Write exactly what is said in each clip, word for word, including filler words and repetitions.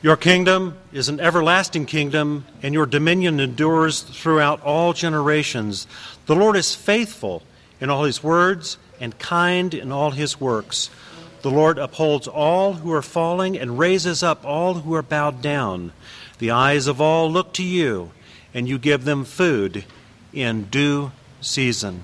Your kingdom is an everlasting kingdom, and your dominion endures throughout all generations. The Lord is faithful in all his words and kind in all his works. The Lord upholds all who are falling and raises up all who are bowed down. The eyes of all look to you, and you give them food in due season.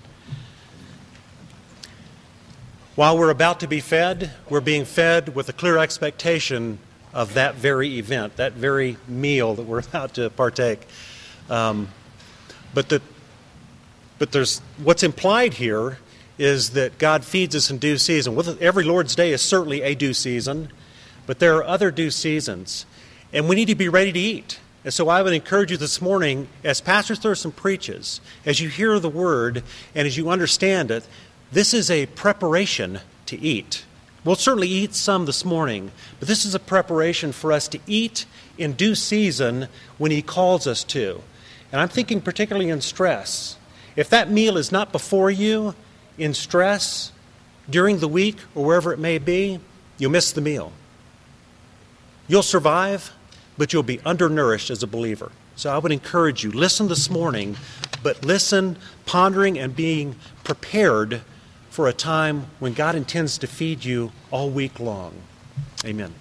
While we're about to be fed, we're being fed with a clear expectation of that very event, that very meal that we're about to partake. Um, but the, but there's what's implied here is that God feeds us in due season. With every Lord's Day is certainly a due season, but there are other due seasons, and we need to be ready to eat. And so I would encourage you this morning, as Pastor Thurston preaches, as you hear the word and as you understand it, this is a preparation to eat. We'll certainly eat some this morning, but this is a preparation for us to eat in due season when he calls us to. And I'm thinking particularly in stress. If that meal is not before you in stress during the week or wherever it may be, you'll miss the meal. You'll survive, but you'll be undernourished as a believer. So I would encourage you, listen this morning, but listen, pondering and being prepared for a time when God intends to feed you all week long. Amen.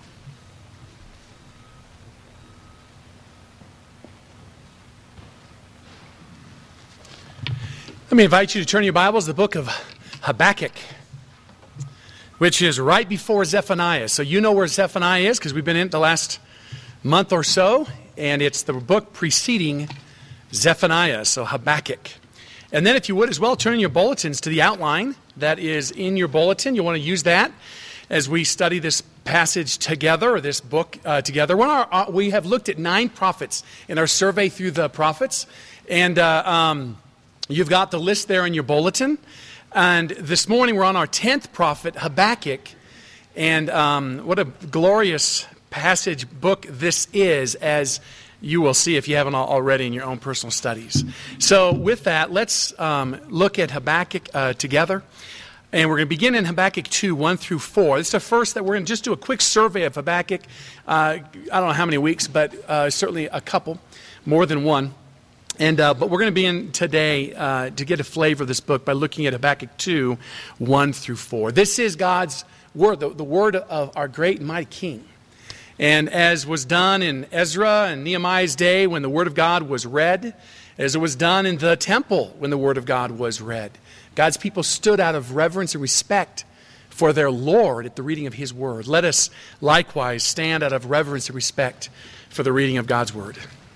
Let me invite you to turn your Bibles to the book of Habakkuk, which is right before Zephaniah. So you know where Zephaniah is because we've been in it the last month or so, and it's the book preceding Zephaniah, so Habakkuk. And then if you would as well, turn your bulletins to the outline that is in your bulletin. You'll want to use that as we study this passage together, or this book uh, together. When our, uh, we have looked at nine prophets in our survey through the prophets, and uh, um, you've got the list there in your bulletin. And this morning we're on our tenth prophet, Habakkuk, and um, what a glorious passage book this is, as you will see if you haven't already in your own personal studies. So with that, let's um, look at Habakkuk uh, together. And we're going to begin in Habakkuk two, one through four. This is the first that we're going to just do a quick survey of Habakkuk. Uh, I don't know how many weeks, but uh, certainly a couple, more than one. And uh, but we're going to begin today uh, to get a flavor of this book by looking at Habakkuk two, one through four. This is God's word, the, the word of our great and mighty King. And as was done in Ezra and Nehemiah's day when the Word of God was read, as it was done in the temple when the Word of God was read, God's people stood out of reverence and respect for their Lord at the reading of His Word. Let us likewise stand out of reverence and respect for the reading of God's Word.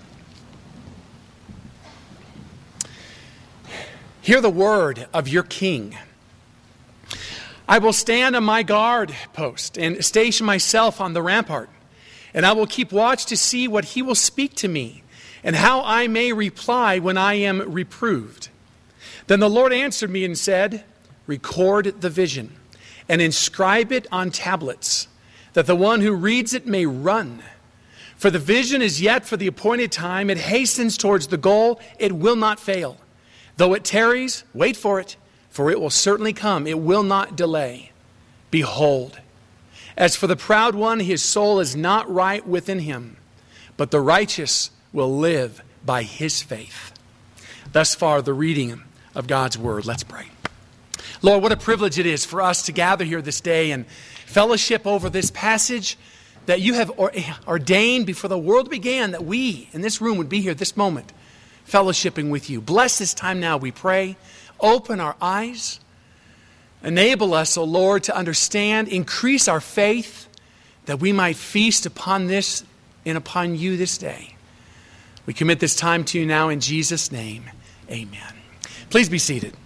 Hear the word of your King. I will stand on my guard post and station myself on the rampart. And I will keep watch to see what he will speak to me, and how I may reply when I am reproved. Then the Lord answered me and said, record the vision, and inscribe it on tablets, that the one who reads it may run. For the vision is yet for the appointed time. It hastens towards the goal. It will not fail. Though it tarries, wait for it, for it will certainly come. It will not delay. Behold, as for the proud one, his soul is not right within him, but the righteous will live by his faith. Thus far, the reading of God's word. Let's pray. Lord, what a privilege it is for us to gather here this day and fellowship over this passage that you have ordained before the world began, that we in this room would be here this moment, fellowshipping with you. Bless this time now, we pray. Open our eyes. Enable us, O Lord, to understand, increase our faith, that we might feast upon this and upon you this day. We commit this time to you now in Jesus' name. Amen. Please be seated.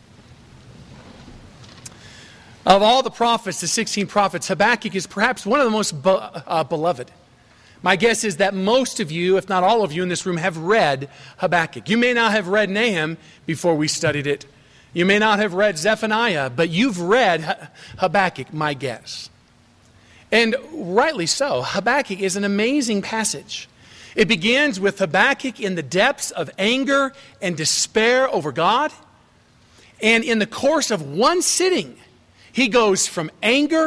Of all the prophets, the sixteen prophets, Habakkuk is perhaps one of the most be- uh, beloved. My guess is that most of you, if not all of you in this room, have read Habakkuk. You may not have read Nahum before we studied it. You may not have read Zephaniah, but you've read Habakkuk, my guess. And rightly so. Habakkuk is an amazing passage. It begins with Habakkuk in the depths of anger and despair over God. And in the course of one sitting, he goes from anger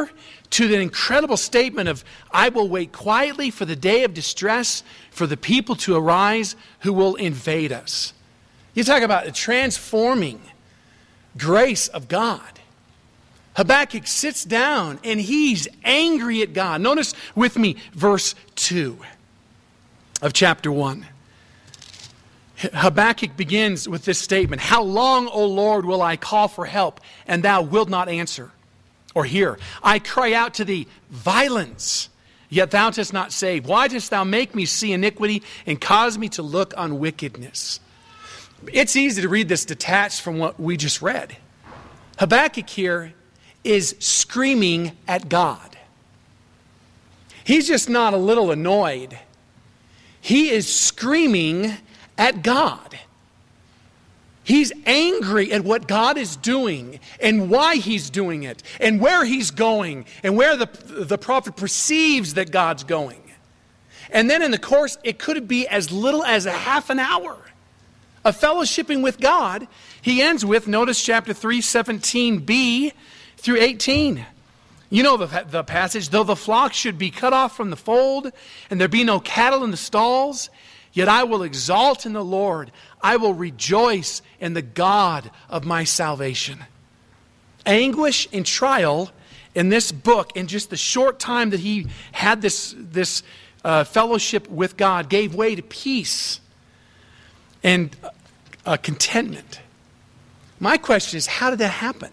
to the incredible statement of, I will wait quietly for the day of distress, for the people to arise who will invade us. You talk about the transforming grace of God. Habakkuk sits down and he's angry at God. Notice with me verse two of chapter one. Habakkuk begins with this statement, how long, O Lord, will I call for help, and thou wilt not answer or hear? I cry out to thee, violence, yet thou dost not save. Why dost thou make me see iniquity and cause me to look on wickedness? It's easy to read this detached from what we just read. Habakkuk here is screaming at God. He's just not a little annoyed. He is screaming at God. He's angry at what God is doing and why he's doing it and where he's going and where the, the prophet perceives that God's going. And then in the course, it could be as little as a half an hour of fellowshipping with God. He ends with, notice chapter three, seventeen b through eighteen. You know the, the passage, though the flock should be cut off from the fold and there be no cattle in the stalls, yet I will exalt in the Lord. I will rejoice in the God of my salvation. Anguish and trial in this book, in just the short time that he had this, this uh, fellowship with God, gave way to peace and uh, contentment. My question is, how did that happen?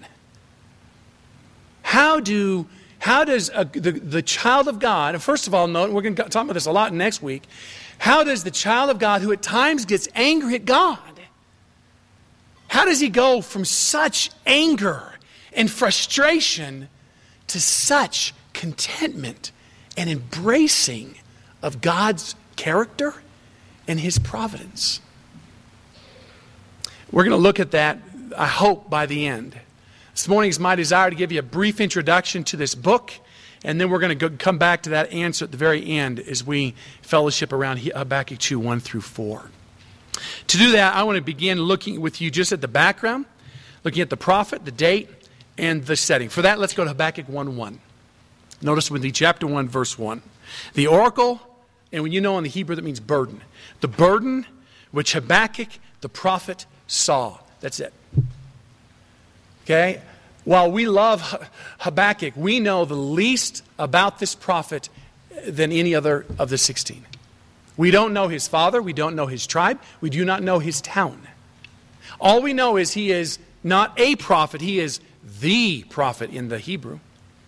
How do how does a, the, the child of God, and first of all, note, we're going to talk about this a lot next week, how does the child of God who at times gets angry at God, how does he go from such anger and frustration to such contentment and embracing of God's character and his providence? We're going to look at that, I hope, by the end. This morning is my desire to give you a brief introduction to this book, and then we're going to go, come back to that answer at the very end as we fellowship around Habakkuk two, one through four. To do that, I want to begin looking with you just at the background, looking at the prophet, the date, and the setting. For that, let's go to Habakkuk one one. Notice with me, chapter one, verse one. The oracle, and when you know in the Hebrew that means burden. The burden which Habakkuk the prophet saw. That's it. Okay? While we love Habakkuk, we know the least about this prophet than any other of the sixteen. We don't know his father. We don't know his tribe. We do not know his town. All we know is he is not a prophet. He is the prophet in the Hebrew.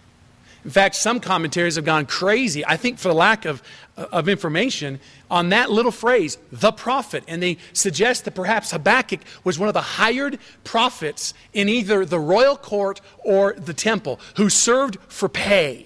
In fact, some commentaries have gone crazy, I think for the lack of, of information, on that little phrase, the prophet. And they suggest that perhaps Habakkuk was one of the hired prophets in either the royal court or the temple who served for pay.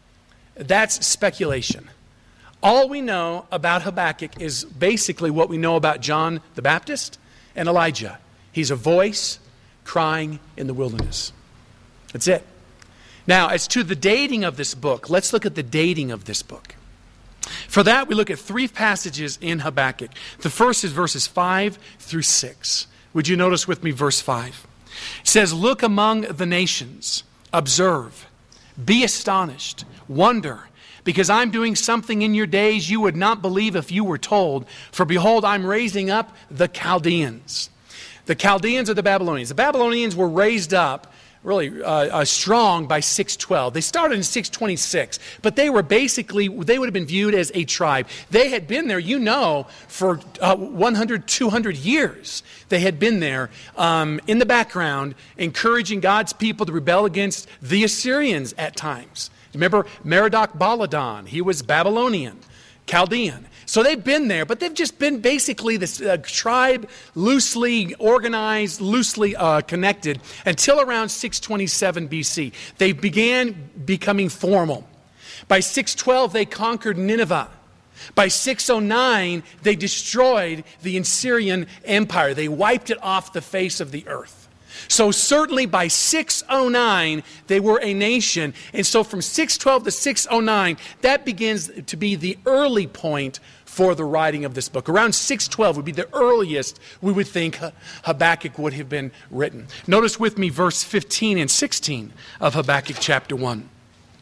That's speculation. All we know about Habakkuk is basically what we know about John the Baptist and Elijah. He's a voice crying in the wilderness. That's it. Now, as to the dating of this book, let's look at the dating of this book. For that, we look at three passages in Habakkuk. The first is verses five through six. Would you notice with me verse five? It says, look among the nations, observe, be astonished, wonder, because I'm doing something in your days you would not believe if you were told. For behold, I'm raising up the Chaldeans. The Chaldeans are the Babylonians. The Babylonians were raised up really uh, uh, strong by six twelve. They started in six twenty-six, but they were basically, they would have been viewed as a tribe. They had been there, you know, for uh, one hundred, two hundred years. They had been there um, in the background, encouraging God's people to rebel against the Assyrians at times. Remember Merodach Baladan, he was Babylonian, Chaldean. So they've been there, but they've just been basically this uh, tribe, loosely organized, loosely uh, connected, until around six twenty-seven B C. They began becoming formal. By six twelve, they conquered Nineveh. By six oh nine, they destroyed the Assyrian Empire. They wiped it off the face of the earth. So certainly by six oh nine, they were a nation. And so from six twelve to six oh nine, that begins to be the early point for the writing of this book. Around six twelve would be the earliest we would think Habakkuk would have been written. Notice with me verse fifteen and sixteen of Habakkuk chapter one.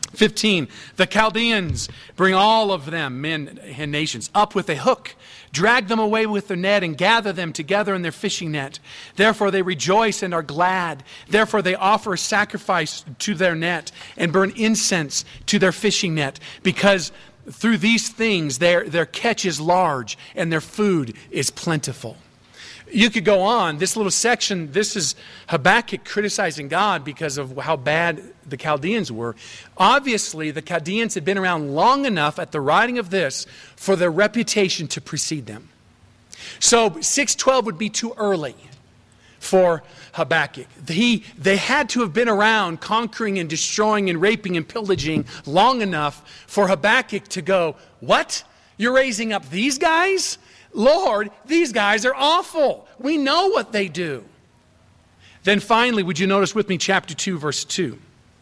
fifteen, the Chaldeans bring all of them, men and nations, up with a hook, drag them away with their net, and gather them together in their fishing net. Therefore they rejoice and are glad. Therefore they offer a sacrifice to their net and burn incense to their fishing net, because through these things their, their catch is large and their food is plentiful. You could go on. This little section, this is Habakkuk criticizing God because of how bad the Chaldeans were. Obviously, the Chaldeans had been around long enough at the writing of this for their reputation to precede them. So six twelve would be too early for Habakkuk. He, they had to have been around conquering and destroying and raping and pillaging long enough for Habakkuk to go, what? You're raising up these guys? Lord, these guys are awful. We know what they do. Then finally, would you notice with me chapter two, verse two?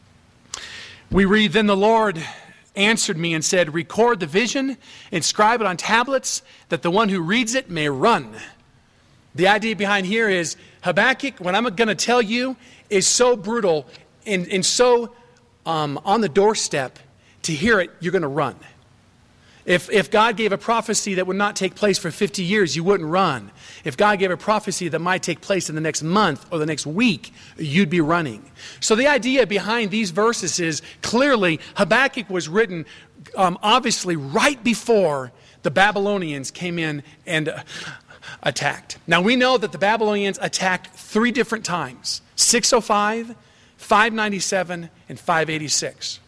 We read, then the Lord answered me and said, record the vision, inscribe it on tablets, that the one who reads it may run. The idea behind here is Habakkuk, what I'm going to tell you is so brutal and, and so um, on the doorstep. To hear it, you're going to run. If, if God gave a prophecy that would not take place for fifty years, you wouldn't run. If God gave a prophecy that might take place in the next month or the next week, you'd be running. So the idea behind these verses is clearly Habakkuk was written um, obviously right before the Babylonians came in and uh, attacked. Now we know that the Babylonians attacked three different times: six oh five, five ninety-seven, and five eighty-six.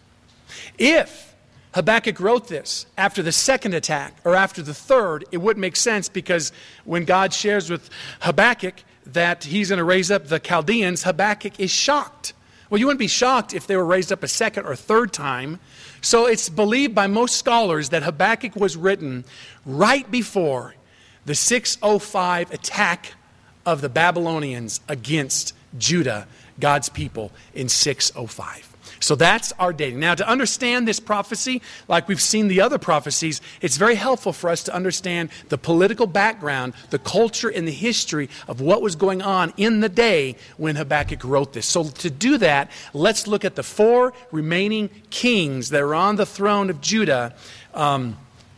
If Habakkuk wrote this after the second attack or after the third, it wouldn't make sense, because when God shares with Habakkuk that he's going to raise up the Chaldeans, Habakkuk is shocked. Well, you wouldn't be shocked if they were raised up a second or third time. So it's believed by most scholars that Habakkuk was written right before the six oh five attack of the Babylonians against Judah, God's people, in six oh five. So that's our dating. Now, to understand this prophecy, like we've seen the other prophecies, it's very helpful for us to understand the political background, the culture, and the history of what was going on in the day when Habakkuk wrote this. So to do that, let's look at the four remaining kings that are on the throne of Judah um,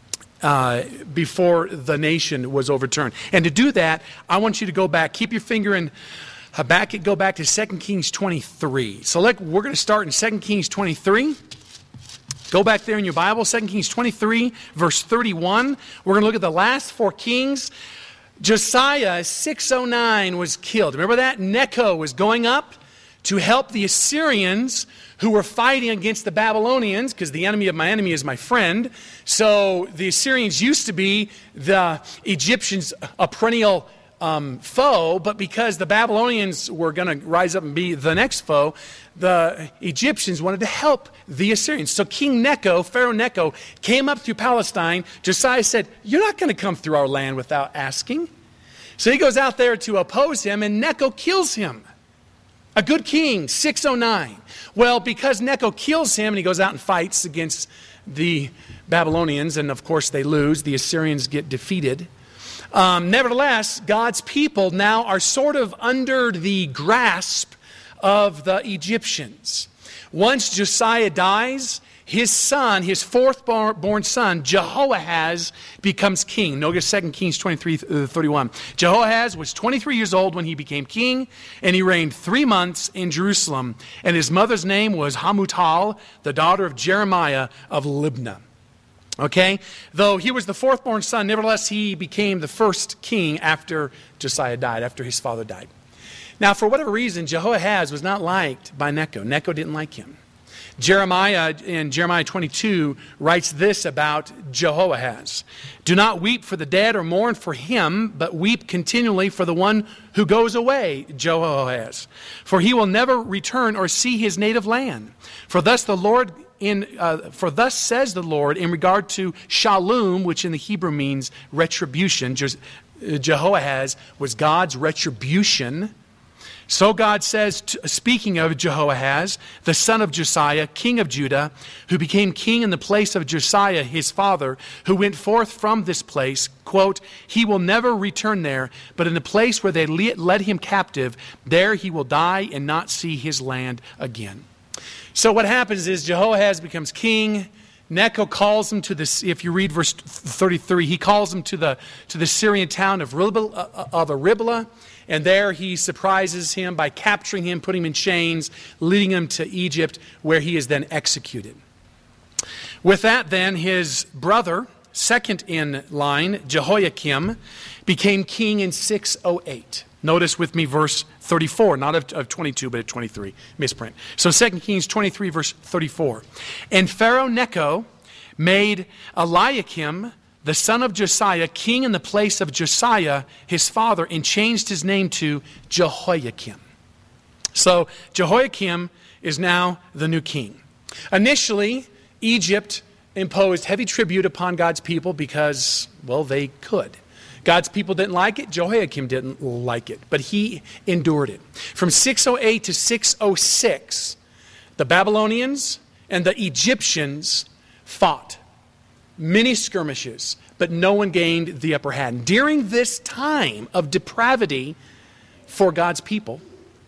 uh, before the nation was overturned. And to do that, I want you to go back. Keep your finger in Habakkuk, go back to Second Kings twenty-three. So let, we're going to start in Second Kings twenty-three. Go back there in your Bible, Second Kings twenty-three, verse thirty-one. We're going to look at the last four kings. Josiah, six oh nine, was killed. Remember that? Necho was going up to help the Assyrians who were fighting against the Babylonians, because the enemy of my enemy is my friend. So the Assyrians used to be the Egyptians' a perennial Um, foe, but because the Babylonians were going to rise up and be the next foe, the Egyptians wanted to help the Assyrians. So King Necho, Pharaoh Necho, came up through Palestine. Josiah said, you're not going to come through our land without asking. So he goes out there to oppose him, and Necho kills him. A good king, six oh nine. Well, because Necho kills him and he goes out and fights against the Babylonians, and of course they lose, the Assyrians get defeated. Um, nevertheless, God's people now are sort of under the grasp of the Egyptians. Once Josiah dies, his son, his fourth born son, Jehoahaz, becomes king. Notice Second Kings twenty-three thirty-one. Jehoahaz was twenty-three years old when he became king, and he reigned three months in Jerusalem. And his mother's name was Hamutal, the daughter of Jeremiah of Libnah. Okay? Though he was the fourth-born son, nevertheless he became the first king after Josiah died, after his father died. Now, for whatever reason, Jehoahaz was not liked by Necho. Necho didn't like him. Jeremiah, in Jeremiah twenty-two, writes this about Jehoahaz. Do not weep for the dead or mourn for him, but weep continually for the one who goes away, Jehoahaz. For he will never return or see his native land. For thus the Lord... In, uh, for thus says the Lord in regard to Shalom, which in the Hebrew means retribution. Je- Jehoahaz was God's retribution. So God says, t- speaking of Jehoahaz, the son of Josiah, king of Judah, who became king in the place of Josiah, his father, who went forth from this place, quote, he will never return there, but in the place where they le- led him captive, there he will die and not see his land again. So what happens is Jehoahaz becomes king. Necho calls him to this. If you read verse thirty-three, he calls him to the to the Syrian town of Riblah, of Riblah, and there he surprises him by capturing him, putting him in chains, leading him to Egypt, where he is then executed. With that, then his brother, second in line, Jehoiakim, became king in six oh eight. Notice with me verse thirty-four, not of, of twenty-two, but of twenty-three. Misprint. So Second Kings twenty-three, verse thirty-four. And Pharaoh Necho made Eliakim, the son of Josiah, king in the place of Josiah, his father, and changed his name to Jehoiakim. So Jehoiakim is now the new king. Initially, Egypt imposed heavy tribute upon God's people because, well, they could. God's people didn't like it. Jehoiakim didn't like it, but he endured it. From six oh eight to six oh six, the Babylonians and the Egyptians fought. Many skirmishes, but no one gained the upper hand. During this time of depravity for God's people,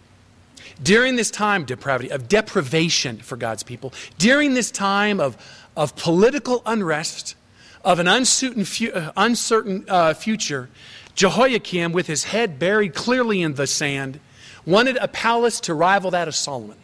during this time depravity, of deprivation for God's people, during this time of, of political unrest, of an uncertain, fu- uh, uncertain uh, future, Jehoiakim, with his head buried clearly in the sand, wanted a palace to rival that of Solomon.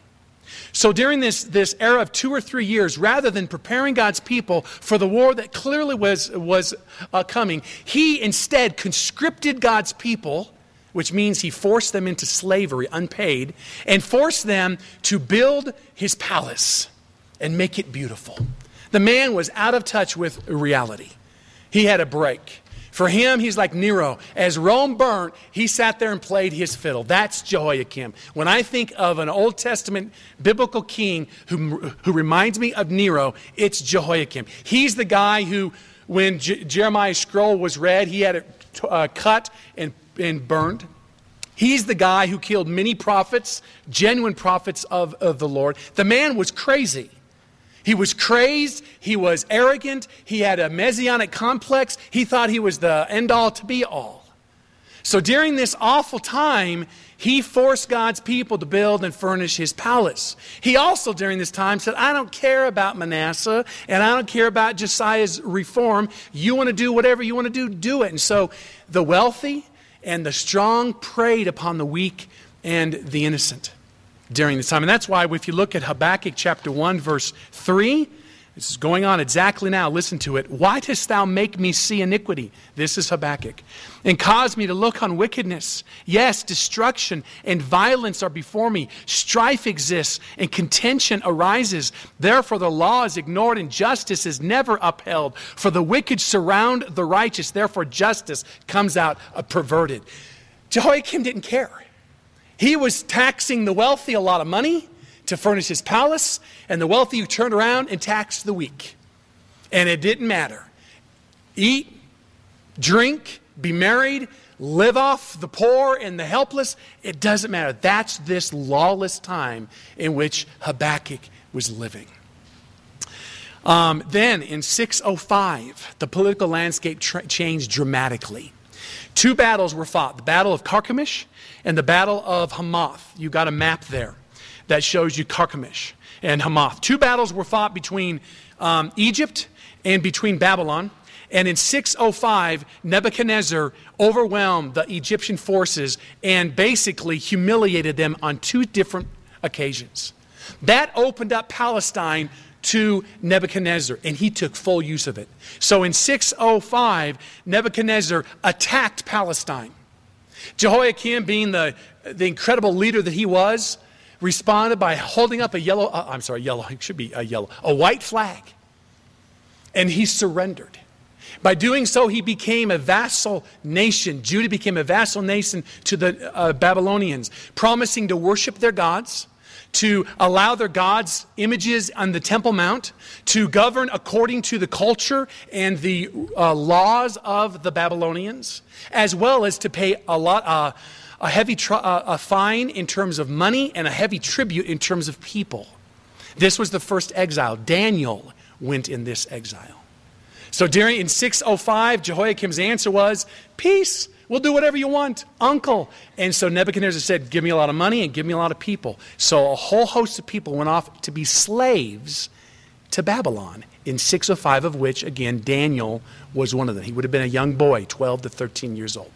So during this, this era of two or three years, rather than preparing God's people for the war that clearly was, was uh, coming, he instead conscripted God's people, which means he forced them into slavery, unpaid, and forced them to build his palace and make it beautiful. The man was out of touch with reality. He had a break. For him, he's like Nero. As Rome burnt, he sat there and played his fiddle. That's Jehoiakim. When I think of an Old Testament biblical king who, who reminds me of Nero, it's Jehoiakim. He's the guy who, when Je- Jeremiah's scroll was read, he had it t- uh, cut and, and burned. He's the guy who killed many prophets, genuine prophets of, of the Lord. The man was crazy. He was crazed, he was arrogant, he had a messianic complex, he thought he was the end-all to be-all. So during this awful time, he forced God's people to build and furnish his palace. He also during this time said, I don't care about Manasseh, and I don't care about Josiah's reform. You want to do whatever you want to do, do it. And so the wealthy and the strong preyed upon the weak and the innocent during this time. And that's why if you look at Habakkuk chapter one, verse three, this is going on exactly now. Listen to it. Why dost thou make me see iniquity? This is Habakkuk. And cause me to look on wickedness. Yes, destruction and violence are before me. Strife exists and contention arises. Therefore the law is ignored and justice is never upheld. For the wicked surround the righteous. Therefore justice comes out perverted. Jehoiakim didn't care. He was taxing the wealthy a lot of money to furnish his palace, and the wealthy who turned around and taxed the weak. And it didn't matter. Eat, drink, be married, live off the poor and the helpless. It doesn't matter. That's this lawless time in which Habakkuk was living. Um, then in six oh five, the political landscape tra- changed dramatically. Two battles were fought, the Battle of Carchemish and the Battle of Hamath. You got a map there that shows you Carchemish and Hamath. Two battles were fought between um, Egypt and between Babylon. And in six oh five, Nebuchadnezzar overwhelmed the Egyptian forces and basically humiliated them on two different occasions. That opened up Palestine to Nebuchadnezzar, and he took full use of it. So in six oh five, Nebuchadnezzar attacked Palestine. Jehoiakim, being the, the incredible leader that he was, responded by holding up a yellow, uh, I'm sorry, yellow, it should be a yellow, a white flag. And he surrendered. By doing so, he became a vassal nation. Judah became a vassal nation to the uh, Babylonians, promising to worship their gods, to allow their gods' images on the Temple Mount, to govern according to the culture and the uh, laws of the Babylonians, as well as to pay a lot, uh, a heavy tr- uh, a fine in terms of money and a heavy tribute in terms of people. This was the first exile. Daniel went in this exile. So during in six oh five, Jehoiakim's answer was, peace. We'll do whatever you want, uncle. And so Nebuchadnezzar said, give me a lot of money and give me a lot of people. So a whole host of people went off to be slaves to Babylon, in six oh five of which, again, Daniel was one of them. He would have been a young boy, twelve to thirteen years old.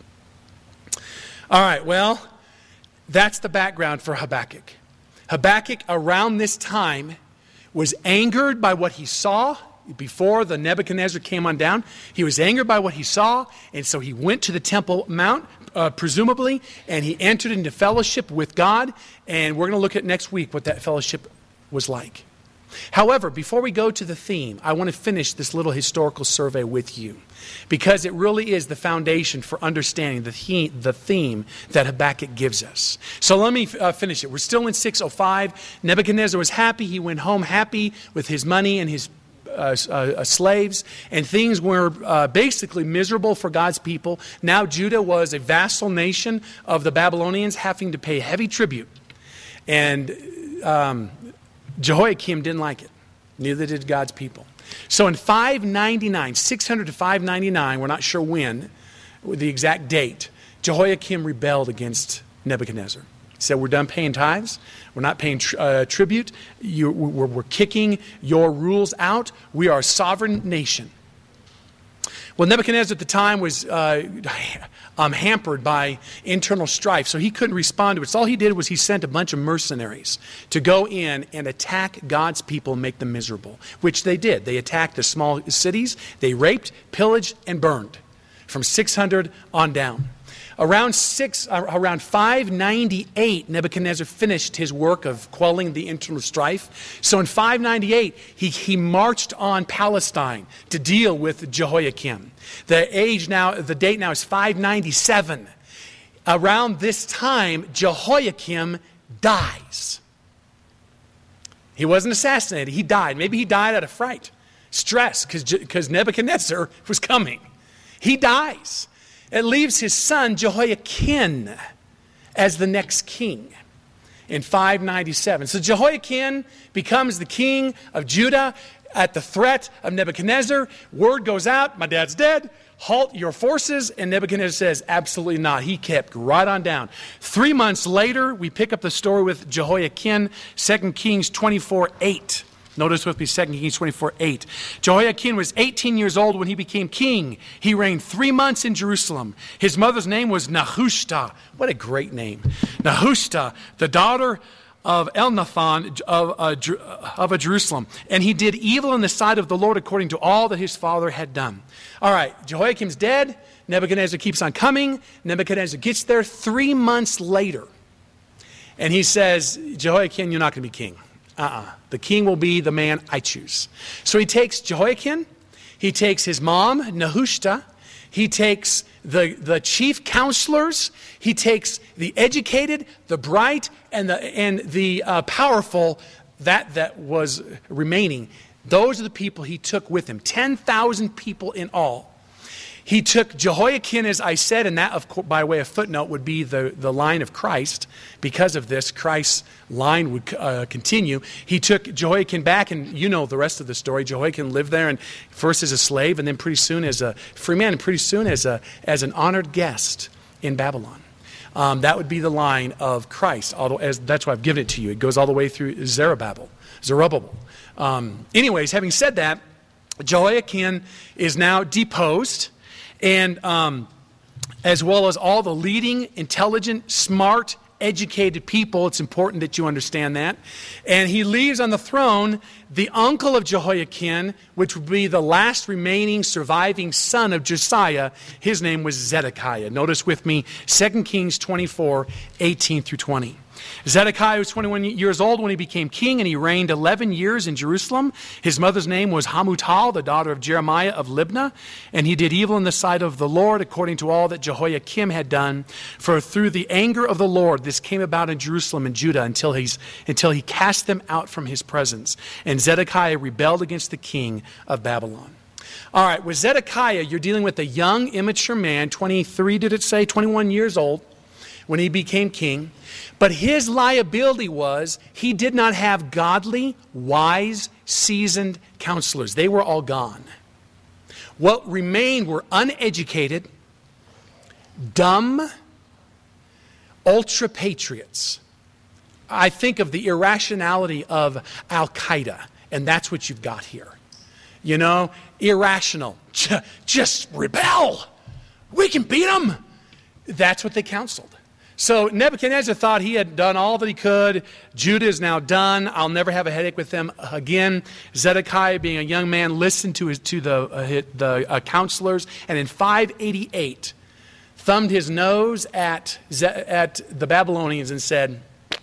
All right, well, that's the background for Habakkuk. Habakkuk, around this time, was angered by what he saw. Before the Nebuchadnezzar came on down, he was angered by what he saw, and so he went to the Temple Mount, uh, presumably, and he entered into fellowship with God, and we're going to look at next week what that fellowship was like. However, before we go to the theme, I want to finish this little historical survey with you, because it really is the foundation for understanding the theme, the theme that Habakkuk gives us. So let me uh, finish it. We're still in six oh five. Nebuchadnezzar was happy. He went home happy with his money and his Uh, uh, slaves, and things were uh, basically miserable for God's people. Now Judah was a vassal nation of the Babylonians, having to pay heavy tribute. And um, Jehoiakim didn't like it. Neither did God's people. So in five ninety-nine, six hundred to five ninety-nine, we're not sure when, the exact date, Jehoiakim rebelled against Nebuchadnezzar. He said, we're done paying tithes. We're not paying tr- uh, tribute. You, we're, we're kicking your rules out. We are a sovereign nation. Well, Nebuchadnezzar at the time was uh, um, hampered by internal strife, so he couldn't respond to it. So all he did was he sent a bunch of mercenaries to go in and attack God's people and make them miserable, which they did. They attacked the small cities. They raped, pillaged, and burned from six hundred on down. Around six, uh, around five ninety-eight, Nebuchadnezzar finished his work of quelling the internal strife. So in five ninety-eight, he, he marched on Palestine to deal with Jehoiakim. The age now, the date now is five ninety-seven. Around this time, Jehoiakim dies. He wasn't assassinated. He died. Maybe he died out of fright, stress, because Nebuchadnezzar was coming. He dies. It leaves his son Jehoiakim as the next king in five ninety-seven. So Jehoiakim becomes the king of Judah at the threat of Nebuchadnezzar. Word goes out, my dad's dead, halt your forces. And Nebuchadnezzar says, absolutely not. He kept right on down. Three months later, we pick up the story with Jehoiakim, Second Kings twenty-four eight. Notice with me Second Kings twenty-four eight. Jehoiakim was eighteen years old when he became king. He reigned three months in Jerusalem. His mother's name was Nehushta. What a great name. Nehushta, the daughter of Elnathan of, uh, of a Jerusalem. And he did evil in the sight of the Lord according to all that his father had done. All right, Jehoiakim's dead. Nebuchadnezzar keeps on coming. Nebuchadnezzar gets there three months later. And he says, Jehoiakim, you're not going to be king. Uh-uh. The king will be the man I choose. So he takes Jehoiakim, he takes his mom, Nehushta, he takes the, the chief counselors, he takes the educated, the bright, and the, and the uh, powerful, that, that was remaining. Those are the people he took with him, ten thousand people in all. He took Jehoiakim, as I said, and that, of course, by way of footnote, would be the, the line of Christ. Because of this, Christ's line would uh, continue. He took Jehoiakim back, and you know the rest of the story. Jehoiakim lived there, and first as a slave, and then pretty soon as a free man, and pretty soon as a as an honored guest in Babylon. Um, that would be the line of Christ. Although, as that's why I've given it to you. It goes all the way through Zerubbabel. Zerubbabel. Um, anyways, having said that, Jehoiakim is now deposed. And um, as well as all the leading, intelligent, smart, educated people, it's important that you understand that. And he leaves on the throne the uncle of Jehoiakim, which would be the last remaining surviving son of Josiah. His name was Zedekiah. Notice with me Second Kings twenty-four, eighteen through twenty. Zedekiah was twenty-one years old when he became king, and he reigned eleven years in Jerusalem. His mother's name was Hamutal, the daughter of Jeremiah of Libnah, and he did evil in the sight of the Lord according to all that Jehoiakim had done. For through the anger of the Lord this came about in Jerusalem and Judah until, he's, until he cast them out from his presence. And Zedekiah rebelled against the king of Babylon. All right, with Zedekiah, you're dealing with a young, immature man, twenty-three, did it say, twenty-one years old, when he became king. But his liability was he did not have godly, wise, seasoned counselors. They were all gone. What remained were uneducated, dumb, ultra-patriots. I think of the irrationality of Al-Qaeda, and that's what you've got here. You know, irrational. Just rebel. We can beat them. That's what they counseled. So Nebuchadnezzar thought he had done all that he could. Judah is now done. I'll never have a headache with them again. Zedekiah, being a young man, listened to his to the uh, the uh, counselors, and in five eighty-eight, thumbed his nose at at the Babylonians and said,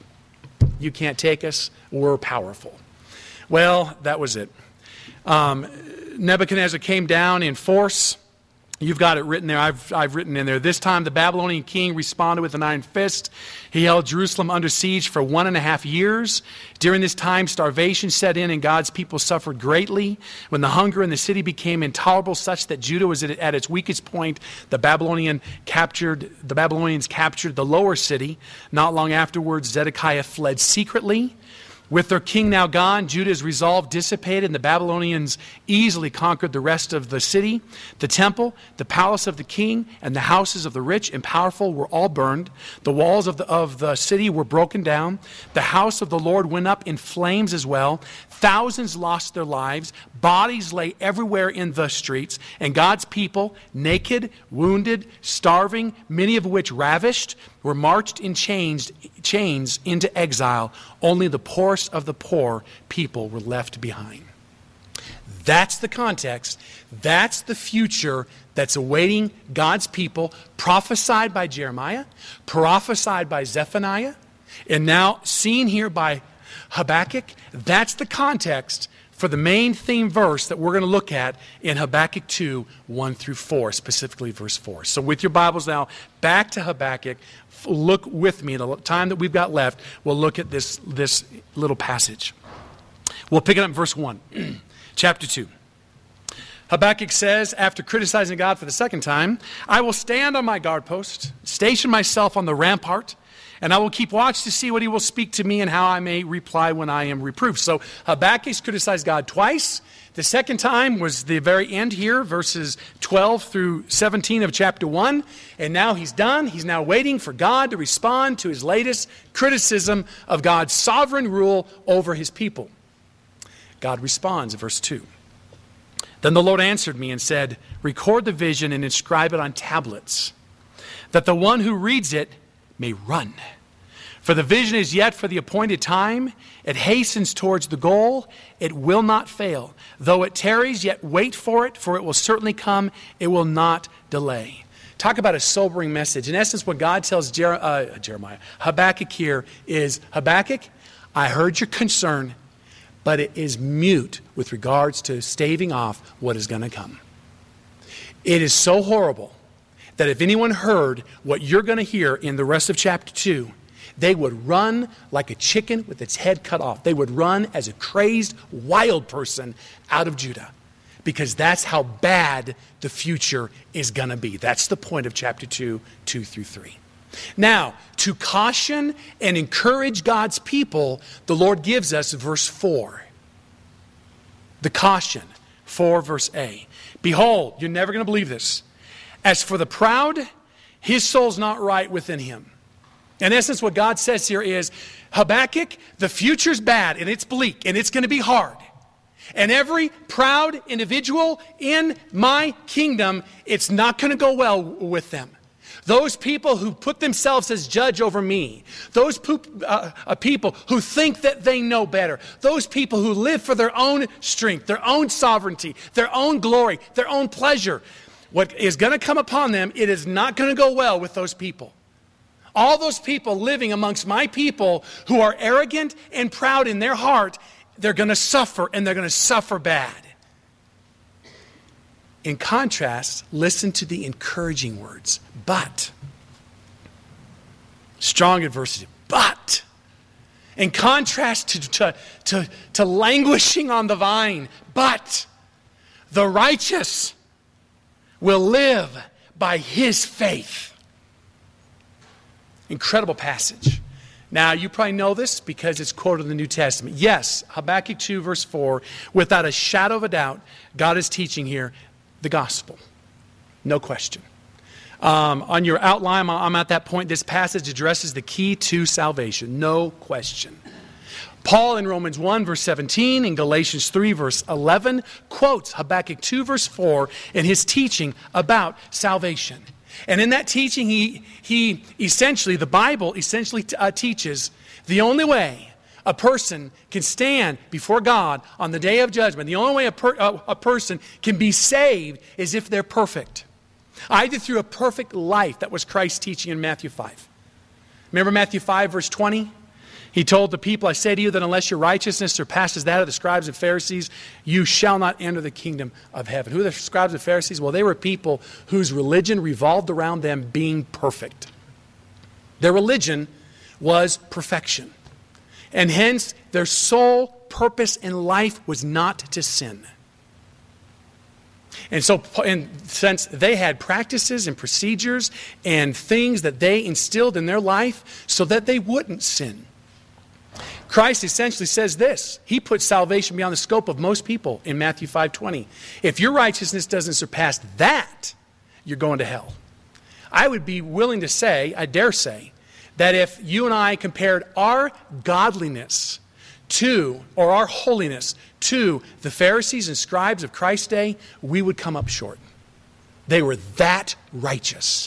"You can't take us. We're powerful." Well, that was it. Um, Nebuchadnezzar came down in force. You've got it written there. I've, I've written in there. This time the Babylonian king responded with an iron fist. He held Jerusalem under siege for one and a half years. During this time, starvation set in and God's people suffered greatly. When the hunger in the city became intolerable, such that Judah was at, at its weakest point, the Babylonian captured, the Babylonians captured the lower city. Not long afterwards, Zedekiah fled secretly. With their king now gone, Judah's resolve dissipated, and the Babylonians easily conquered the rest of the city. The temple, the palace of the king, and the houses of the rich and powerful were all burned. The walls of the, of the city were broken down. The house of the Lord went up in flames as well. Thousands lost their lives. Bodies lay everywhere in the streets. And God's people, naked, wounded, starving, many of which ravished, were marched in chains, chains into exile. Only the poorest of the poor people were left behind. That's the context. That's the future that's awaiting God's people, prophesied by Jeremiah, prophesied by Zephaniah, and now seen here by Habakkuk. That's the context for the main theme verse that we're going to look at in Habakkuk two, one through four, specifically verse four. So with your Bibles now, back to Habakkuk. Look with me, in the time that we've got left, we'll look at this, this little passage. We'll pick it up in verse one, chapter two. Habakkuk says, after criticizing God for the second time, "I will stand on my guard post, station myself on the rampart, and I will keep watch to see what he will speak to me and how I may reply when I am reproved." So Habakkuk's criticized God twice. The second time was the very end here, verses twelve through seventeen of chapter one. And now he's done. He's now waiting for God to respond to his latest criticism of God's sovereign rule over his people. God responds, verse two. "Then the Lord answered me and said, record the vision and inscribe it on tablets, that the one who reads it may run. For the vision is yet for the appointed time. It hastens towards the goal. It will not fail. Though it tarries, yet wait for it, for it will certainly come. It will not delay." Talk about a sobering message. In essence, what God tells Jer- uh, Jeremiah, Habakkuk here is, Habakkuk, I heard your concern, but it is mute with regards to staving off what is going to come. It is so horrible that if anyone heard what you're going to hear in the rest of chapter two, they would run like a chicken with its head cut off. They would run as a crazed, wild person out of Judah, because that's how bad the future is going to be. That's the point of chapter two, two through three. Now, to caution and encourage God's people, the Lord gives us verse four. The caution, four verse A. "Behold," you're never going to believe this, "as for the proud, his soul's not right within him." In essence, what God says here is, Habakkuk, the future's bad, and it's bleak, and it's going to be hard. And every proud individual in my kingdom, it's not going to go well with them. Those people who put themselves as judge over me, those poop, uh, uh, people who think that they know better, those people who live for their own strength, their own sovereignty, their own glory, their own pleasure, what is going to come upon them, it is not going to go well with those people. All those people living amongst my people who are arrogant and proud in their heart, they're going to suffer, and they're going to suffer bad. In contrast, listen to the encouraging words. But. Strong adversity. But. In contrast to, to, to, to languishing on the vine. But. The righteous will live by his faith. Incredible passage. Now, you probably know this because it's quoted in the New Testament. Yes, Habakkuk two, verse four, without a shadow of a doubt, God is teaching here the gospel. No question. Um, on your outline, I'm at that point. This passage addresses the key to salvation. No question. Paul in Romans one, verse seventeen, and Galatians three, verse eleven, quotes Habakkuk two, verse four in his teaching about salvation. And in that teaching, he, he essentially, the Bible essentially uh, teaches the only way a person can stand before God on the day of judgment, the only way a, per, a, a person can be saved is if they're perfect. Either through a perfect life, that was Christ's teaching in Matthew five. Remember Matthew five, verse twenty? He told the people, I say to you that unless your righteousness surpasses that of the scribes and Pharisees, you shall not enter the kingdom of heaven. Who are the scribes and Pharisees? Well, they were people whose religion revolved around them being perfect. Their religion was perfection. And hence, their sole purpose in life was not to sin. And so, and since they had practices and procedures and things that they instilled in their life so that they wouldn't sin, Christ essentially says this. He puts salvation beyond the scope of most people in Matthew five twenty. If your righteousness doesn't surpass that, you're going to hell. I would be willing to say, I dare say, that if you and I compared our godliness to, or our holiness to the Pharisees and scribes of Christ's day, we would come up short. They were that righteous.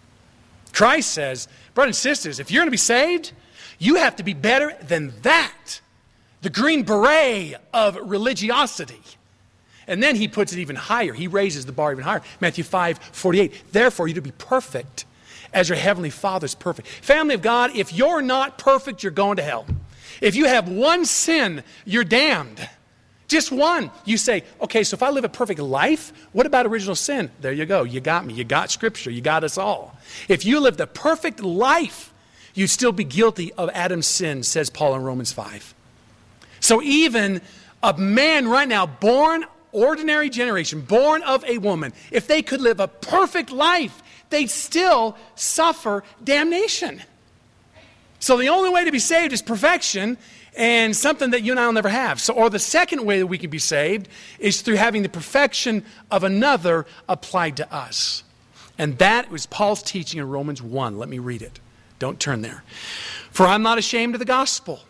Christ says, brothers and sisters, if you're going to be saved, you have to be better than that. The green beret of religiosity. And then he puts it even higher. He raises the bar even higher. Matthew five forty-eight. Therefore, you to be perfect as your heavenly Father is perfect. Family of God, if you're not perfect, you're going to hell. If you have one sin, you're damned. Just one. You say, okay, so if I live a perfect life, what about original sin? There you go. You got me. You got Scripture. You got us all. If you lived a perfect life, you'd still be guilty of Adam's sin, says Paul in Romans five. So even a man right now, born ordinary generation, born of a woman, if they could live a perfect life, they'd still suffer damnation. So the only way to be saved is perfection, and something that you and I will never have. So, or the second way that we can be saved is through having the perfection of another applied to us. And that was Paul's teaching in Romans one. Let me read it. Don't turn there. For I'm not ashamed of the gospel.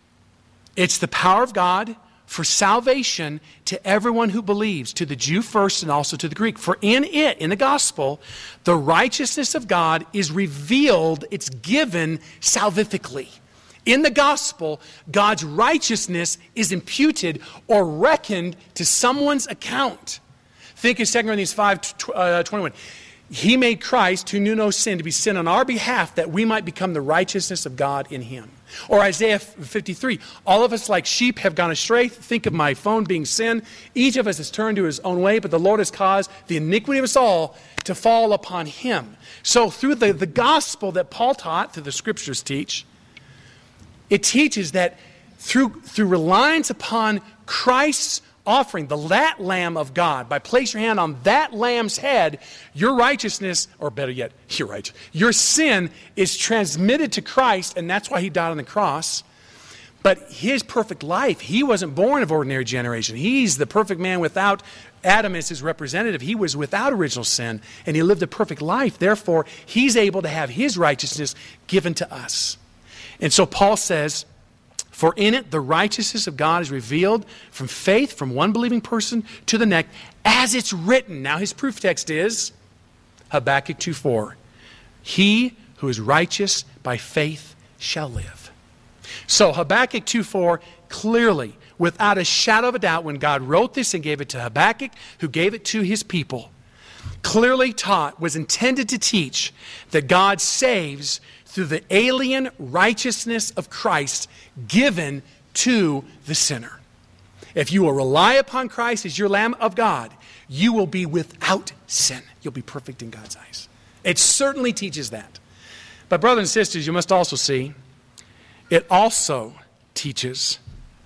It's the power of God for salvation to everyone who believes, to the Jew first and also to the Greek. For in it, in the gospel, the righteousness of God is revealed, it's given salvifically. In the gospel, God's righteousness is imputed or reckoned to someone's account. Think of Second Corinthians five twenty-one. He made Christ, who knew no sin, to be sin on our behalf, that we might become the righteousness of God in him. Or Isaiah fifty-three, all of us like sheep have gone astray. Think of my phone being sin. Each of us has turned to his own way, but the Lord has caused the iniquity of us all to fall upon him. So through the, the gospel that Paul taught, through the scriptures teach, it teaches that through, through reliance upon Christ's offering, the that Lamb of God, by placing your hand on that Lamb's head, your righteousness, or better yet, your righteous, your sin is transmitted to Christ, and that's why he died on the cross. But his perfect life, he wasn't born of ordinary generation. He's the perfect man without Adam as his representative. He was without original sin, and he lived a perfect life. Therefore, he's able to have his righteousness given to us. And so Paul says, for in it the righteousness of God is revealed from faith from one believing person to the next, as it's written. Now his proof text is Habakkuk two four. He who is righteous by faith shall live. So Habakkuk two four clearly, without a shadow of a doubt, when God wrote this and gave it to Habakkuk, who gave it to his people, clearly taught, was intended to teach that God saves through the alien righteousness of Christ given to the sinner. If you will rely upon Christ as your Lamb of God, you will be without sin. You'll be perfect in God's eyes. It certainly teaches that. But brothers and sisters, you must also see, it also teaches,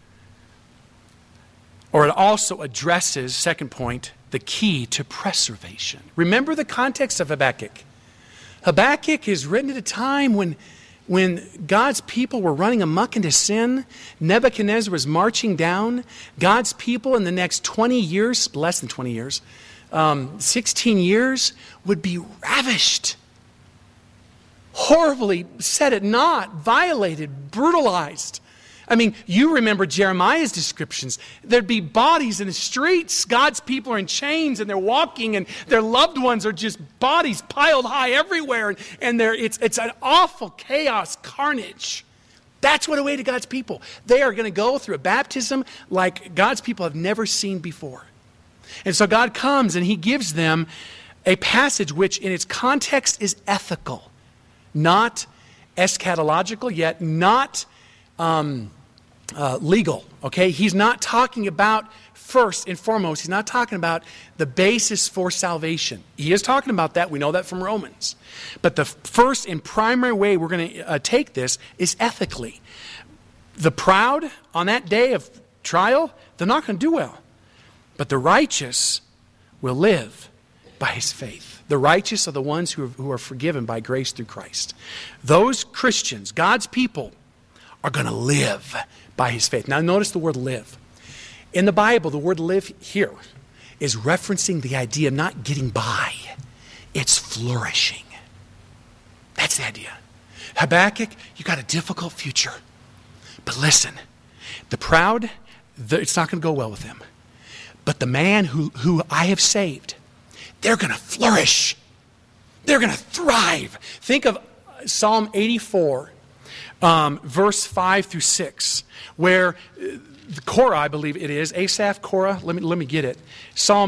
or it also addresses, second point, the key to preservation. Remember the context of Habakkuk. Habakkuk is written at a time when, when God's people were running amok into sin. Nebuchadnezzar was marching down. God's people in the next twenty years, less than twenty years, um, sixteen years would be ravished, horribly set at naught, violated, brutalized. I mean, you remember Jeremiah's descriptions. There'd be bodies in the streets. God's people are in chains and they're walking and their loved ones are just bodies piled high everywhere. And, and they're, it's, it's an awful chaos, carnage. That's what awaited God's people. They are going to go through a baptism like God's people have never seen before. And so God comes and he gives them a passage which in its context is ethical, not eschatological, yet not um, uh, legal. Okay? He's not talking about, first and foremost, he's not talking about the basis for salvation. He is talking about that. We know that from Romans. But the first and primary way we're going to uh, take this is ethically. The proud on that day of trial, they're not going to do well. But the righteous will live by his faith. The righteous are the ones who are, who are forgiven by grace through Christ. Those Christians, God's people, are going to live by his faith. Now notice the word live. In the Bible, the word live here is referencing the idea of not getting by. It's flourishing. That's the idea. Habakkuk, you got a difficult future. But listen, the proud, the, it's not going to go well with them. But the man who, who I have saved, they're going to flourish. They're going to thrive. Think of Psalm eighty-four, um, verse five through six, where uh, Korah, I believe it is, Asaph, Korah, let me, let me get it. Psalm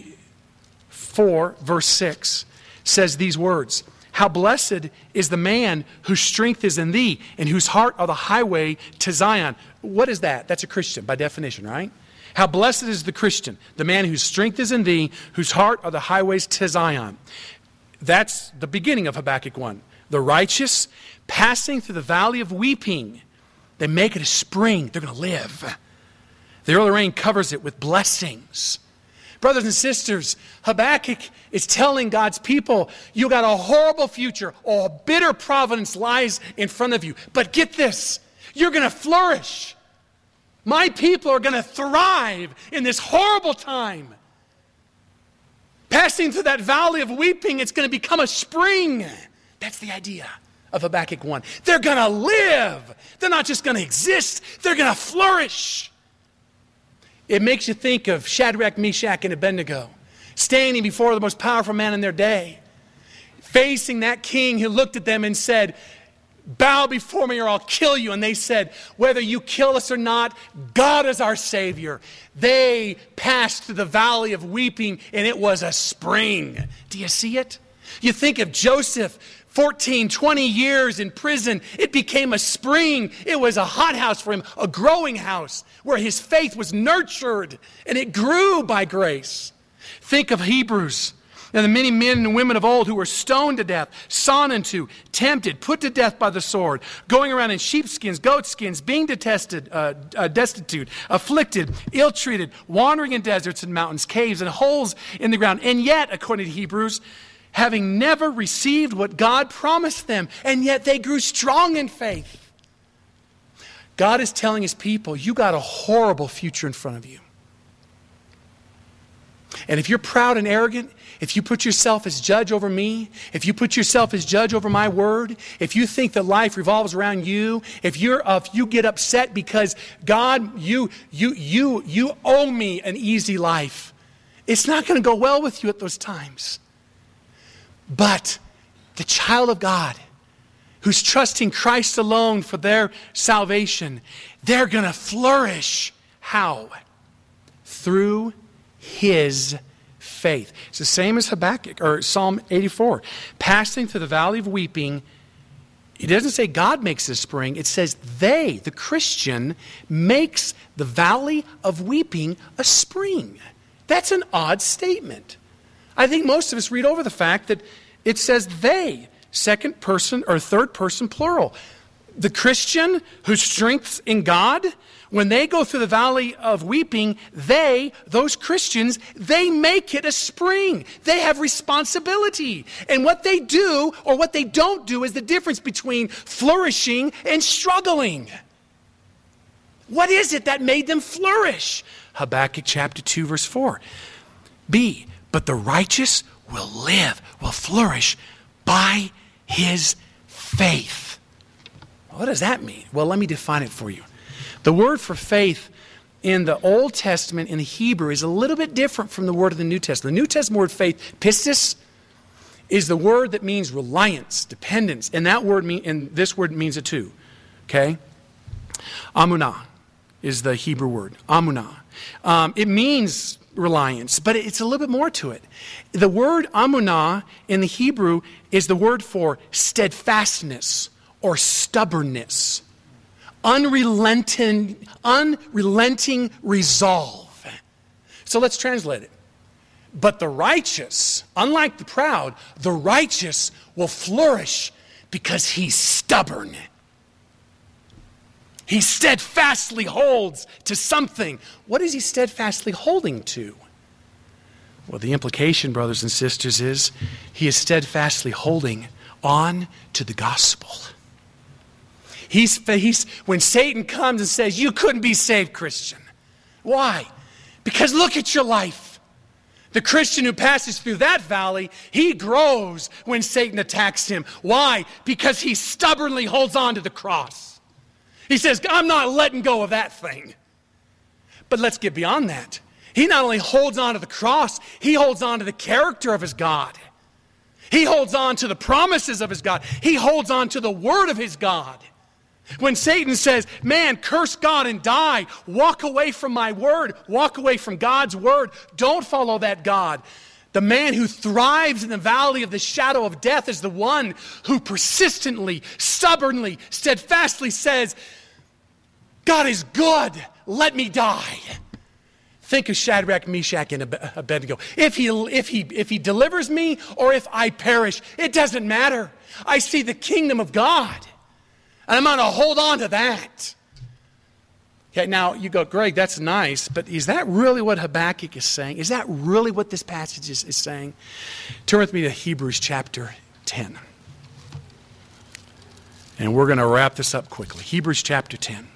eighty-four, verse six, says these words, "How blessed is the man whose strength is in thee, and whose heart are the highway to Zion." What is that? That's a Christian by definition, right? How blessed is the Christian, the man whose strength is in thee, whose heart are the highways to Zion. That's the beginning of Habakkuk one. The righteous, passing through the valley of weeping, they make it a spring. They're going to live. The early rain covers it with blessings. Brothers and sisters, Habakkuk is telling God's people, you got a horrible future. A bitter providence lies in front of you. But get this, you're going to flourish. My people are going to thrive in this horrible time. Passing through that valley of weeping, it's going to become a spring. That's the idea of Habakkuk one. They're going to live. They're not just going to exist. They're going to flourish. It makes you think of Shadrach, Meshach, and Abednego standing before the most powerful man in their day, facing that king who looked at them and said, "Bow before me or I'll kill you." And they said, "Whether you kill us or not, God is our Savior." They passed through the valley of weeping and it was a spring. Do you see it? You think of Joseph, fourteen, twenty years in prison. It became a spring. It was a hothouse for him, a growing house where his faith was nurtured and it grew by grace. Think of Hebrews. Now, the many men and women of old who were stoned to death, sawn into, tempted, put to death by the sword, going around in sheepskins, goatskins, being detested, uh, uh, destitute, afflicted, ill-treated, wandering in deserts and mountains, caves and holes in the ground. And yet, according to Hebrews, having never received what God promised them, and yet they grew strong in faith. God is telling his people, you got a horrible future in front of you. And if you're proud and arrogant, if you put yourself as judge over me, if you put yourself as judge over my word, if you think that life revolves around you, if you're uh, if you get upset because God, you you you you owe me an easy life, it's not going to go well with you at those times. But the child of God who's trusting Christ alone for their salvation, they're going to flourish. How? Through his faith. It's the same as Habakkuk or Psalm eighty-four. Passing through the valley of weeping, it doesn't say God makes the spring. It says they, the Christian, makes the valley of weeping a spring. That's an odd statement. I think most of us read over the fact that it says they, second person or third person plural. The Christian whose strength's in God, when they go through the valley of weeping, they, those Christians, they make it a spring. They have responsibility. And what they do or what they don't do is the difference between flourishing and struggling. What is it that made them flourish? Habakkuk chapter two, verse four. B, But the righteous will live, will flourish by his faith. What does that mean? Well, let me define it for you. The word for faith in the Old Testament, in the Hebrew, is a little bit different from the word of the New Testament. The New Testament word faith, pistis, is the word that means reliance, dependence. And that word mean, and this word means it too. Okay? Amunah is the Hebrew word. Amunah. Um, it means reliance, but it's a little bit more to it. The word amunah in the Hebrew is the word for steadfastness or stubbornness. Unrelenting, unrelenting resolve. So let's translate it. But the righteous, unlike the proud, the righteous will flourish because he's stubborn. He steadfastly holds to something. What is he steadfastly holding to? Well, the implication, brothers and sisters, is he is steadfastly holding on to the gospel. He's, he's, when Satan comes and says, you couldn't be saved, Christian. Why? Because look at your life. The Christian who passes through that valley, he grows when Satan attacks him. Why? Because he stubbornly holds on to the cross. He says, I'm not letting go of that thing. But let's get beyond that. He not only holds on to the cross, he holds on to the character of his God. He holds on to the promises of his God. He holds on to the word of his God. When Satan says, man, curse God and die, walk away from my word, walk away from God's word, don't follow that God. The man who thrives in the valley of the shadow of death is the one who persistently, stubbornly, steadfastly says, God is good, let me die. Think of Shadrach, Meshach, and Abednego. If he, if, he, if he delivers me or if I perish, it doesn't matter. I see the kingdom of God, and I'm going to hold on to that. Okay, now you go, Greg, that's nice, but is that really what Habakkuk is saying? Is that really what this passage is, is saying? Turn with me to Hebrews chapter ten. And we're going to wrap this up quickly. Hebrews chapter ten.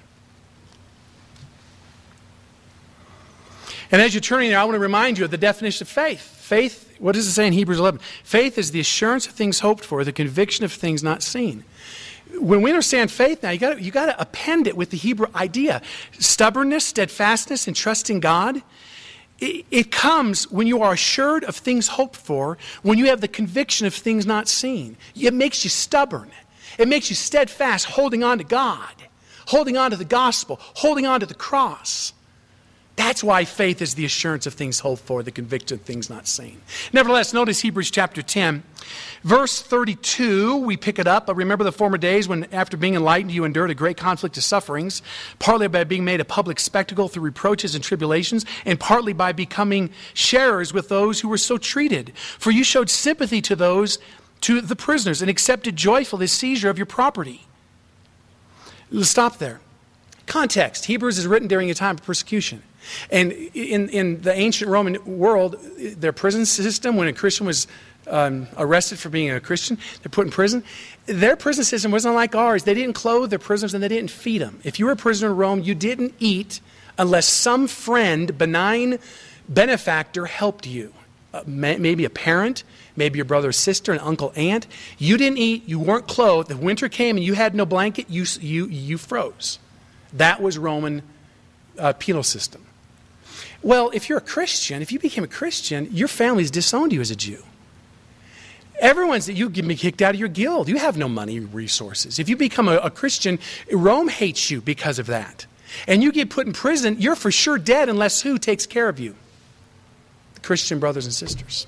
And as you're turning there, I want to remind you of the definition of faith. Faith, what does it say in Hebrews eleven? Faith is the assurance of things hoped for, the conviction of things not seen. When we understand faith now, you got you got to append it with the Hebrew idea. Stubbornness, steadfastness, and trusting God. It, it comes when you are assured of things hoped for, when you have the conviction of things not seen. It makes you stubborn. It makes you steadfast, holding on to God, holding on to the gospel, holding on to the cross. That's why faith is the assurance of things hoped for, the conviction of things not seen. Nevertheless, notice Hebrews chapter ten, verse thirty-two, we pick it up. But remember the former days when, after being enlightened, you endured a great conflict of sufferings, partly by being made a public spectacle through reproaches and tribulations, and partly by becoming sharers with those who were so treated. For you showed sympathy to those, to the prisoners, and accepted joyfully the seizure of your property. Let's stop there. Context. Hebrews is written during a time of persecution. And in, in the ancient Roman world, their prison system, when a Christian was um, arrested for being a Christian, they're put in prison. Their prison system wasn't like ours. They didn't clothe their prisoners and they didn't feed them. If you were a prisoner in Rome, you didn't eat unless some friend, benign benefactor helped you. Uh, may, maybe a parent, maybe your brother or sister, an uncle, aunt. You didn't eat, you weren't clothed. If winter came and you had no blanket, you, you, you froze. That was Roman uh, penal system. Well, if you're a Christian, if you became a Christian, your family's disowned you as a Jew. Everyone's that you can be kicked out of your guild. You have no money resources. If you become a, a Christian, Rome hates you because of that. And you get put in prison, you're for sure dead unless who takes care of you? The Christian brothers and sisters.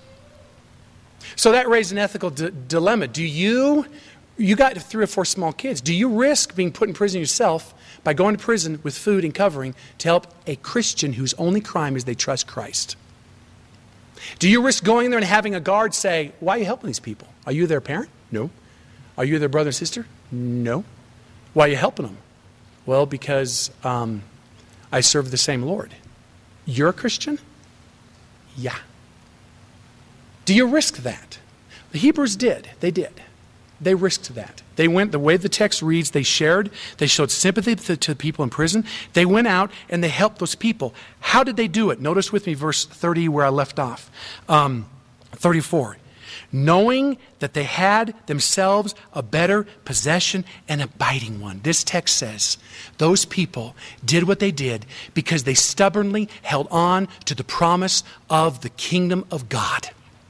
So that raised an ethical d- dilemma. Do you, you got three or four small kids, do you risk being put in prison yourself by going to prison with food and covering to help a Christian whose only crime is they trust Christ? Do you risk going there and having a guard say, why are you helping these people? Are you their parent? No. Are you their brother and sister? No. Why are you helping them? Well, because um, I serve the same Lord. You're a Christian? Yeah. Do you risk that? The Hebrews did. They did. They risked that. They went, the way the text reads, they shared, they showed sympathy to, to the people in prison. They went out and they helped those people. How did they do it? Notice with me verse thirty where I left off. Um, thirty-four. Knowing that they had themselves a better possession, an abiding one. This text says those people did what they did because they stubbornly held on to the promise of the kingdom of God.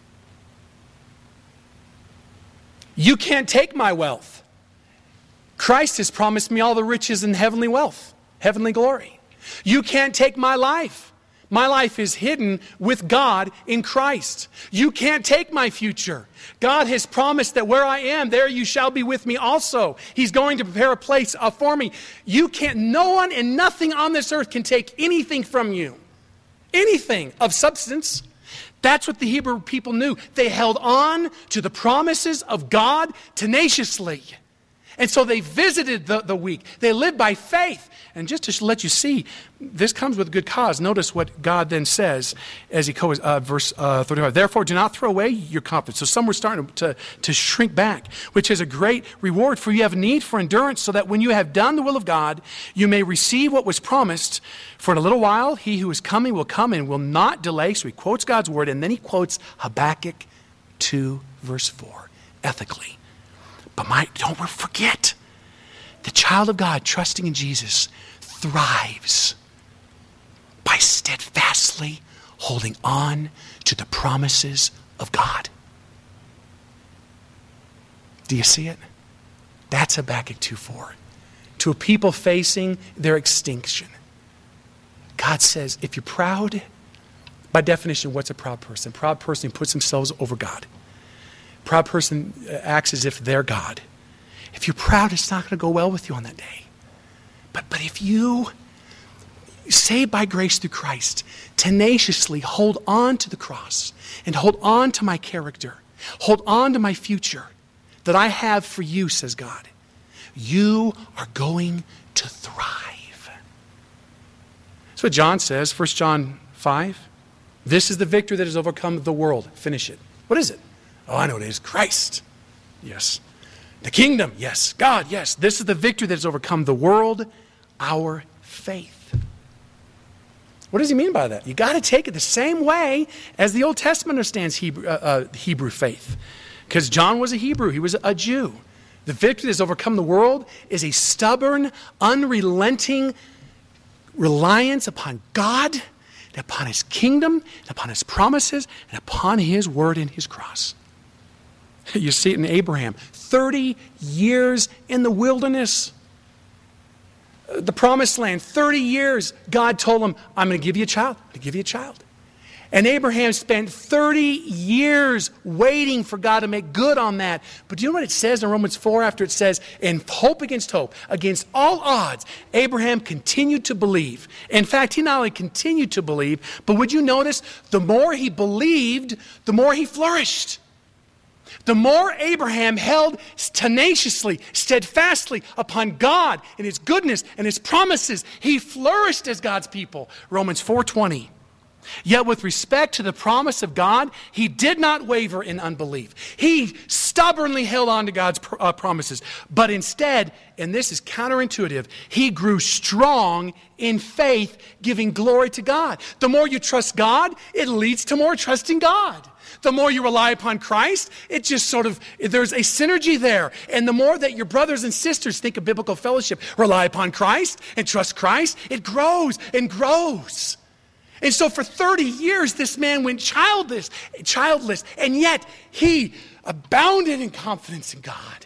You can't take my wealth. Christ has promised me all the riches and heavenly wealth, heavenly glory. You can't take my life. My life is hidden with God in Christ. You can't take my future. God has promised that where I am, there you shall be with me also. He's going to prepare a place uh, for me. You can't, no one and nothing on this earth can take anything from you. Anything of substance. That's what the Hebrew people knew. They held on to the promises of God tenaciously. And so they visited the, the weak. They lived by faith. And just to let you see, this comes with good cause. Notice what God then says as he goes, uh, verse uh, thirty-five. Therefore, do not throw away your confidence. So some were starting to, to shrink back, which is a great reward. For you have need for endurance, so that when you have done the will of God, you may receive what was promised. For in a little while, he who is coming will come and will not delay. So he quotes God's word, and then he quotes Habakkuk two, verse four, ethically. But my, don't forget, the child of God trusting in Jesus thrives by steadfastly holding on to the promises of God. Do you see it? That's Habakkuk two four. To a people facing their extinction, God says, if you're proud, by definition, what's a proud person? A proud person who puts themselves over God. A proud person acts as if they're God. If you're proud, it's not going to go well with you on that day. But, but if you, saved by grace through Christ, tenaciously hold on to the cross and hold on to my character, hold on to my future that I have for you, says God, you are going to thrive. That's what John says, First John five. This is the victory that has overcome the world. Finish it. What is it? Oh, I know what it is. Christ. Yes. The kingdom. Yes. God. Yes. This is the victory that has overcome the world, our faith. What does he mean by that? You got to take it the same way as the Old Testament understands Hebrew, uh, uh, Hebrew faith. Because John was a Hebrew. He was a Jew. The victory that has overcome the world is a stubborn, unrelenting reliance upon God, and upon his kingdom, and upon his promises, and upon his word and his cross. You see it in Abraham. thirty years in the wilderness. The promised land, thirty years, God told him, I'm going to give you a child. I'm going to give you a child. And Abraham spent thirty years waiting for God to make good on that. But do you know what it says in Romans four after it says, in hope against hope, against all odds, Abraham continued to believe. In fact, he not only continued to believe, but would you notice, the more he believed, the more he flourished. The more Abraham held tenaciously, steadfastly upon God and his goodness and his promises, he flourished as God's people. Romans four twenty. Yet with respect to the promise of God, he did not waver in unbelief. He stubbornly held on to God's uh, promises. But instead, and this is counterintuitive, he grew strong in faith, giving glory to God. The more you trust God, it leads to more trust in God. The more you rely upon Christ, it just sort of, there's a synergy there. And the more that your brothers and sisters, think of biblical fellowship, rely upon Christ and trust Christ, it grows and grows. And so for thirty years, this man went childless, childless, and yet he abounded in confidence in God.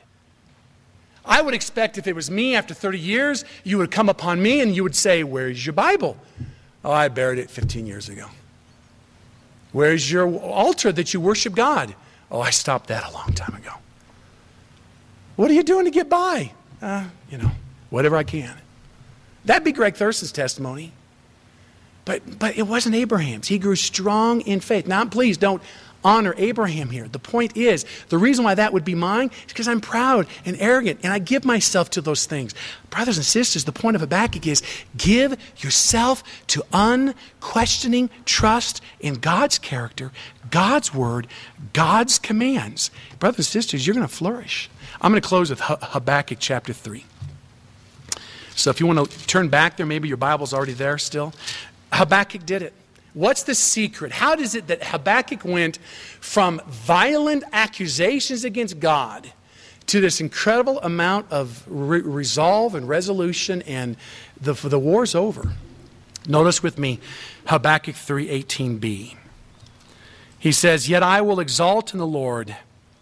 I would expect if it was me after thirty years, you would come upon me and you would say, where's your Bible? Oh, I buried it fifteen years ago. Where's your altar that you worship God? Oh, I stopped that a long time ago. What are you doing to get by? Uh, you know, whatever I can. That'd be Greg Thurston's testimony. But but it wasn't Abraham's. He grew strong in faith. Now, please don't honor Abraham here. The point is, the reason why that would be mine is because I'm proud and arrogant and I give myself to those things. Brothers and sisters, the point of Habakkuk is give yourself to unquestioning trust in God's character, God's word, God's commands. Brothers and sisters, you're going to flourish. I'm going to close with Habakkuk chapter three. So if you want to turn back there, maybe your Bible's already there still. Habakkuk did it. What's the secret? How does it that Habakkuk went from violent accusations against God to this incredible amount of re- resolve and resolution, and the, the war's over? Notice with me Habakkuk three eighteen b. He says, "Yet I will exalt in the Lord."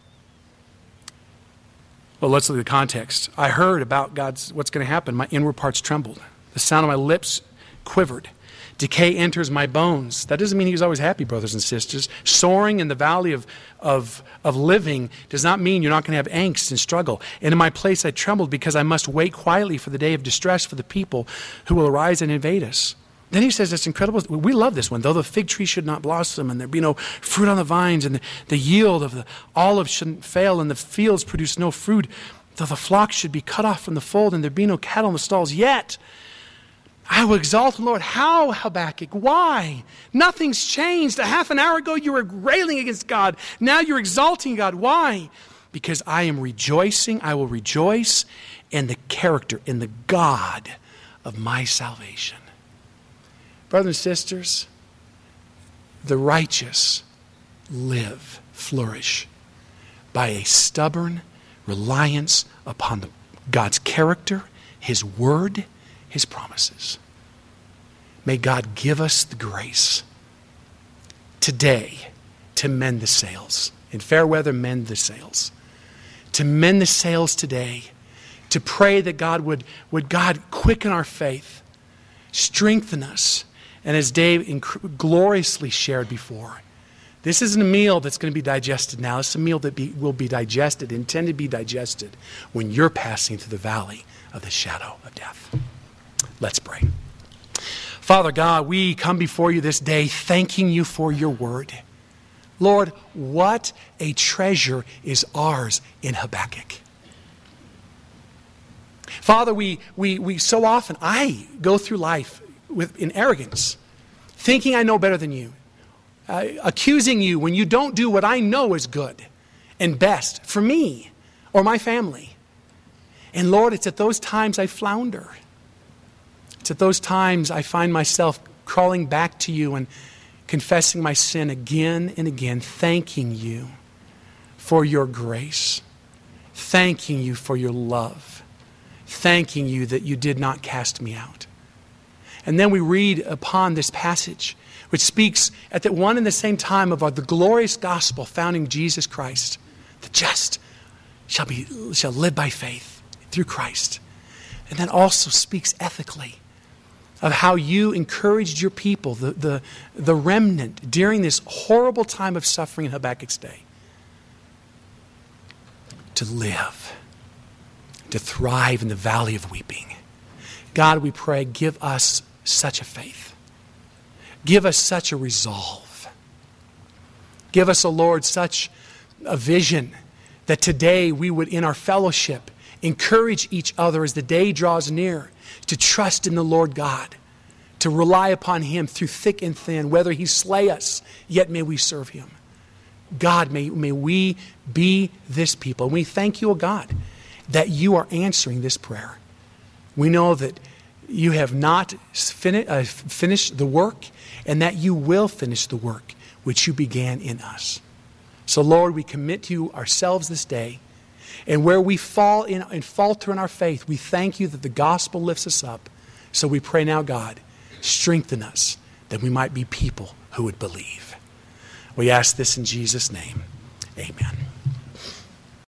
Well, let's look at the context. I heard about God's what's going to happen. My inward parts trembled. The sound of my lips quivered. Decay enters my bones. That doesn't mean he was always happy, brothers and sisters. Soaring in the valley of, of, of living does not mean you're not going to have angst and struggle. And in my place I trembled because I must wait quietly for the day of distress for the people who will arise and invade us. Then he says this incredible, we love this one, though the fig tree should not blossom and there be no fruit on the vines and the, the yield of the olive shouldn't fail and the fields produce no fruit, though the flock should be cut off from the fold and there be no cattle in the stalls, yet I will exalt the Lord. How, Habakkuk? Why? Nothing's changed. A half an hour ago you were railing against God. Now you're exalting God. Why? Because I am rejoicing. I will rejoice in the character, in the God of my salvation. Brothers and sisters, the righteous live, flourish by a stubborn reliance upon the, God's character, His word, His promises. May God give us the grace today to mend the sails. In fair weather, mend the sails. To mend the sails today. To pray that God would, would God quicken our faith, strengthen us. And as Dave inc- gloriously shared before, this isn't a meal that's going to be digested now. It's a meal that be, will be digested, intended to be digested when you're passing through the valley of the shadow of death. Let's pray. Father God, we come before you this day thanking you for your word. Lord, what a treasure is ours in Habakkuk. Father, we, we, we so often, I go through life with in arrogance, thinking I know better than you, uh, accusing you when you don't do what I know is good and best for me or my family. And Lord, it's at those times I flounder. It's at those times I find myself crawling back to you and confessing my sin again and again, thanking you for your grace, thanking you for your love, thanking you that you did not cast me out. And then we read upon this passage, which speaks at the one and the same time of our, the glorious gospel found in Jesus Christ. The just shall be shall live by faith through Christ. And then also speaks ethically of how you encouraged your people, the, the, the remnant, during this horrible time of suffering in Habakkuk's day, to live, to thrive in the valley of weeping. God, we pray, give us such a faith. Give us such a resolve. Give us, O Lord, such a vision that today we would, in our fellowship, encourage each other as the day draws near to trust in the Lord God, to rely upon Him through thick and thin, whether He slay us, yet may we serve Him. God, may, may we be this people. And we thank you, O God, that you are answering this prayer. We know that you have not fin- uh, finished the work, and that you will finish the work which you began in us. So, Lord, we commit to you ourselves this day. And where we fall in and falter in our faith, we thank you that the gospel lifts us up. So we pray now, God, strengthen us that we might be people who would believe. We ask this in Jesus' name. Amen.